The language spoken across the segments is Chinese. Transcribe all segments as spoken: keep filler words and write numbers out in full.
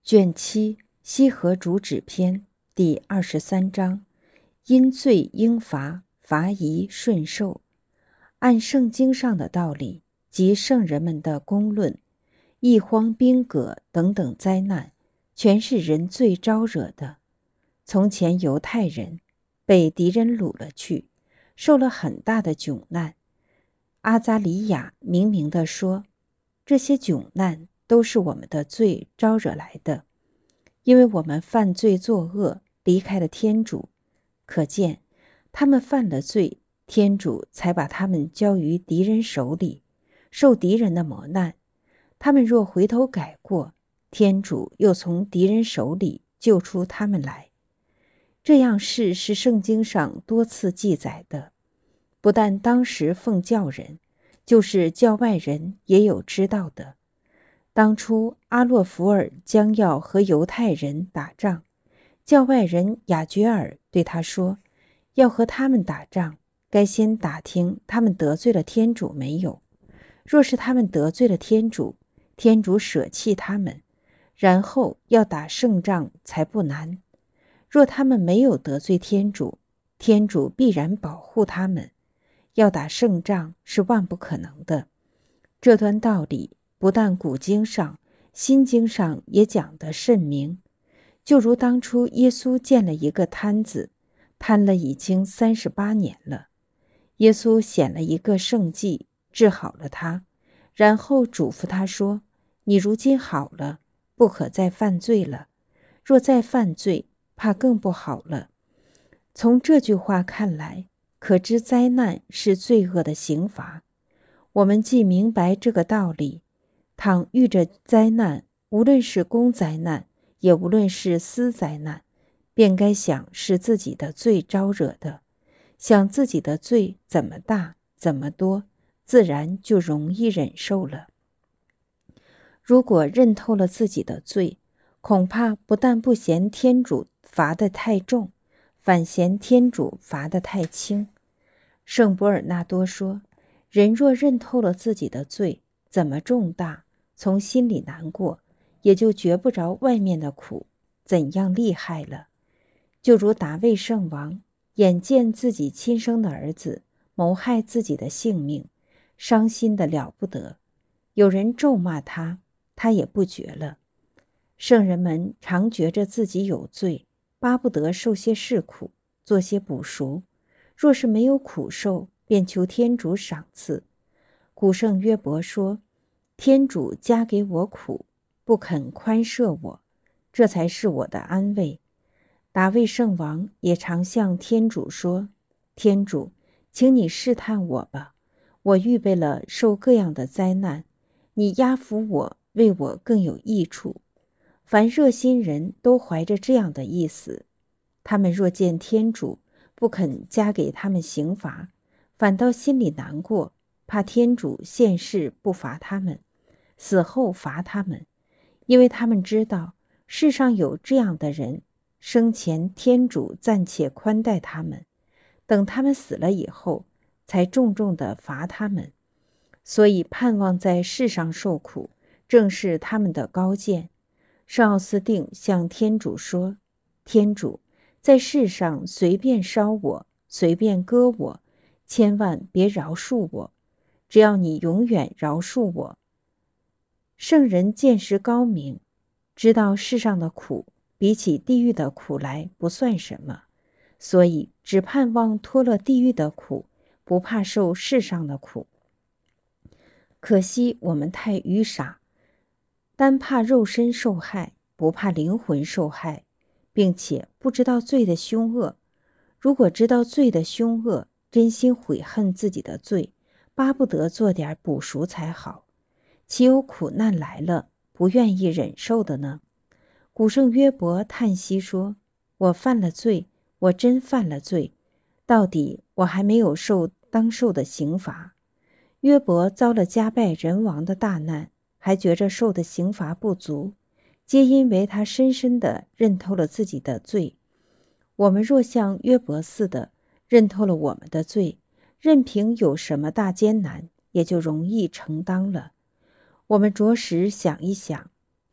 卷七西河主旨篇第二十三章，因罪应罚，罚宜顺受。按圣经上的道理及圣人们的公论，疫荒兵革等等灾难，全是人罪招惹的。从前犹太人被敌人掳了去，受了很大的窘难。阿扎里亚明明地说，这些窘难都是我们的罪招惹来的，因为我们犯罪作恶，离开了天主。可见他们犯了罪，天主才把他们交于敌人手里，受敌人的磨难。他们若回头改过，天主又从敌人手里救出他们来。这样事是圣经上多次记载的，不但当时奉教人，就是教外人也有知道的。当初阿洛福尔将要和犹太人打仗，教外人雅觉尔对他说，要和他们打仗，该先打听他们得罪了天主没有。若是他们得罪了天主，天主舍弃他们，然后要打胜仗才不难。若他们没有得罪天主，天主必然保护他们，要打胜仗是万不可能的。这段道理不但古经上，新经上也讲得甚明。就如当初耶稣见了一个瘫子，瘫了已经三十八年了，耶稣显了一个圣迹，治好了他，然后嘱咐他说，你如今好了，不可再犯罪了，若再犯罪，怕更不好了。从这句话看来，可知灾难是罪恶的刑罚。我们既明白这个道理，倘遇着灾难，无论是公灾难，也无论是私灾难，便该想是自己的罪招惹的，想自己的罪怎么大怎么多，自然就容易忍受了。如果认透了自己的罪，恐怕不但不嫌天主罚得太重，反嫌天主罚得太轻。圣伯尔纳多说，人若认透了自己的罪怎么重大，从心里难过，也就觉不着外面的苦怎样厉害了。就如达味圣王眼见自己亲生的儿子谋害自己的性命，伤心得了不得，有人咒骂他，他也不觉了。圣人们常觉着自己有罪，巴不得受些事苦，做些补赎，若是没有苦受，便求天主赏赐。古圣约伯说，天主加给我苦，不肯宽赦我，这才是我的安慰。达味圣王也常向天主说，天主，请你试探我吧，我预备了受各样的灾难，你压服我，为我更有益处。凡热心人都怀着这样的意思，他们若见天主不肯加给他们刑罚，反倒心里难过，怕天主现世不罚他们，死后罚他们，因为他们知道世上有这样的人，生前天主暂且宽待他们，等他们死了以后，才重重地罚他们，所以盼望在世上受苦，正是他们的高见。圣奥斯定向天主说，天主，在世上随便烧我，随便割我，千万别饶恕我，只要你永远饶恕我。圣人见识高明，知道世上的苦比起地狱的苦来不算什么，所以只盼望脱了地狱的苦，不怕受世上的苦。可惜我们太愚傻，单怕肉身受害，不怕灵魂受害，并且不知道罪的凶恶。如果知道罪的凶恶，真心悔恨自己的罪，巴不得做点补赎才好，岂有苦难来了不愿意忍受的呢？古圣约伯叹息说，我犯了罪，我真犯了罪，到底我还没有受当受的刑罚。约伯遭了家败人亡的大难，还觉着受的刑罚不足，皆因为他深深地认透了自己的罪。我们若像约伯似的认透了我们的罪，任凭有什么大艰难，也就容易承当了。我们着实想一想，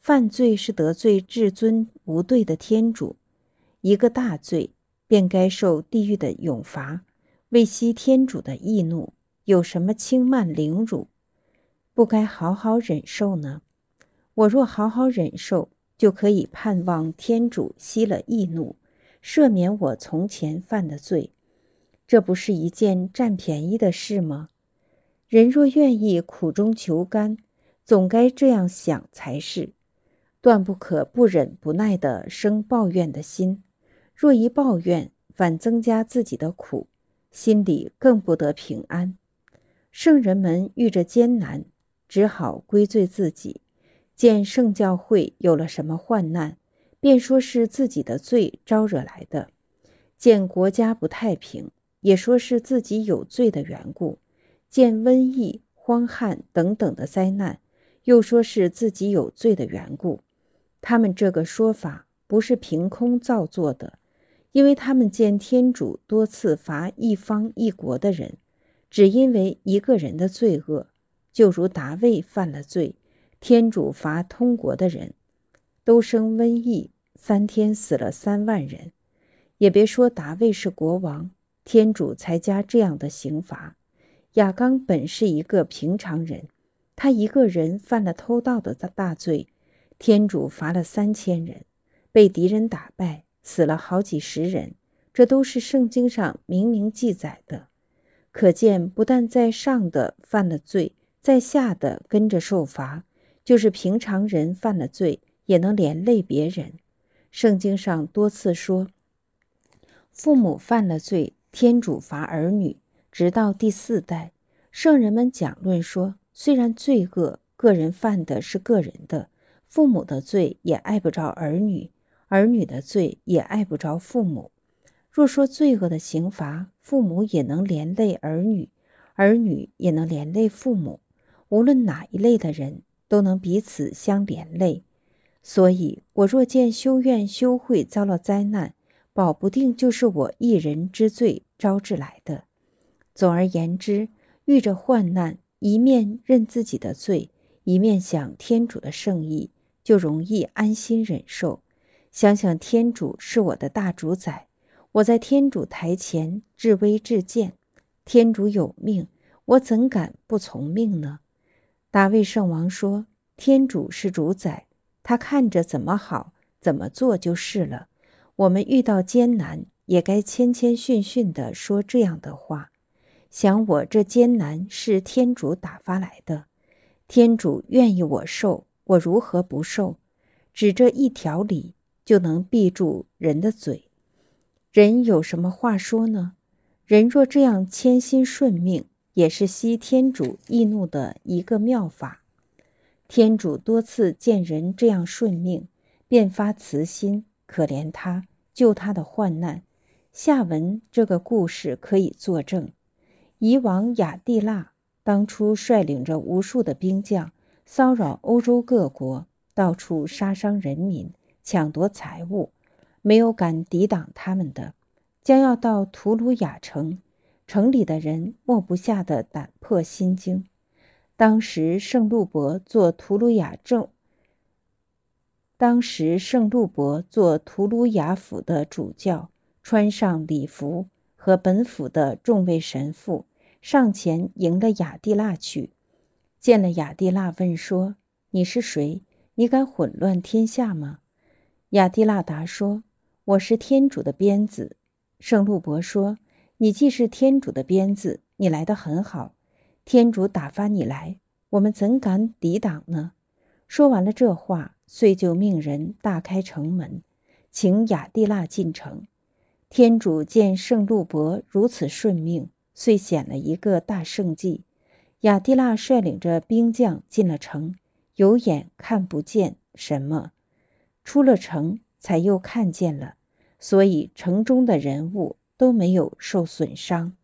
犯罪是得罪至尊无对的天主，一个大罪便该受地狱的永罚，为息天主的义怒，有什么轻慢凌辱？不该好好忍受呢？我若好好忍受，就可以盼望天主息了义怒，赦免我从前犯的罪。这不是一件占便宜的事吗？人若愿意苦中求甘，总该这样想才是，断不可不忍不耐地生抱怨的心。若一抱怨，反增加自己的苦，心里更不得平安。圣人们遇着艰难，只好归罪自己，见圣教会有了什么患难，便说是自己的罪招惹来的；见国家不太平，也说是自己有罪的缘故；见瘟疫、荒旱等等的灾难，又说是自己有罪的缘故。他们这个说法不是凭空造作的，因为他们见天主多次罚一方一国的人，只因为一个人的罪恶，就如达味犯了罪，天主罚通国的人，都生瘟疫，三天死了三万人。也别说达味是国王，天主才加这样的刑罚。亚刚本是一个平常人，他一个人犯了偷盗的大罪，天主罚了三千人，被敌人打败，死了好几十人，这都是圣经上明明记载的。可见不但在上的犯了罪，在下的跟着受罚，就是平常人犯了罪，也能连累别人。圣经上多次说，父母犯了罪，天主罚儿女，直到第四代。圣人们讲论说，虽然罪恶个人犯的是个人的，父母的罪也碍不着儿女，儿女的罪也碍不着父母。若说罪恶的刑罚，父母也能连累儿女，儿女也能连累父母，无论哪一类的人都能彼此相连累。所以我若见修院修会遭了灾难，保不定就是我一人之罪招致来的。总而言之，遇着患难，一面认自己的罪，一面想天主的圣意，就容易安心忍受。想想天主是我的大主宰，我在天主台前至微至贱，天主有命，我怎敢不从命呢？大卫圣王说，天主是主宰，他看着怎么好，怎么做就是了。我们遇到艰难，也该谦谦逊逊地说这样的话。想我这艰难是天主打发来的，天主愿意我受，我如何不受？只这一条理，就能闭住人的嘴。人有什么话说呢？人若这样谦心顺命，也是息天主易怒的一个妙法。天主多次见人这样顺命，便发慈心，可怜他，救他的患难。下文这个故事可以作证。夷王亚蒂腊当初率领着无数的兵将，骚扰欧洲各国，到处杀伤人民，抢夺财物，没有敢抵挡他们的。将要到图鲁雅城，城里的人默不下的胆破心惊。当时圣路伯做图鲁雅正，当时圣路伯做图鲁雅府的主教，穿上礼服，和本府的众位神父上前迎了亚蒂腊去。见了亚蒂腊，问说：“你是谁？你敢混乱天下吗？”亚蒂腊答说：“我是天主的鞭子。”圣路伯说：“你既是天主的鞭子，你来得很好。天主打发你来，我们怎敢抵挡呢？”说完了这话，遂就命人大开城门，请亚蒂腊进城。天主见圣路伯如此顺命，遂显了一个大圣迹。亚蒂腊率领着兵将进了城，有眼看不见什么，出了城才又看见了，所以城中的人物都没有受损伤。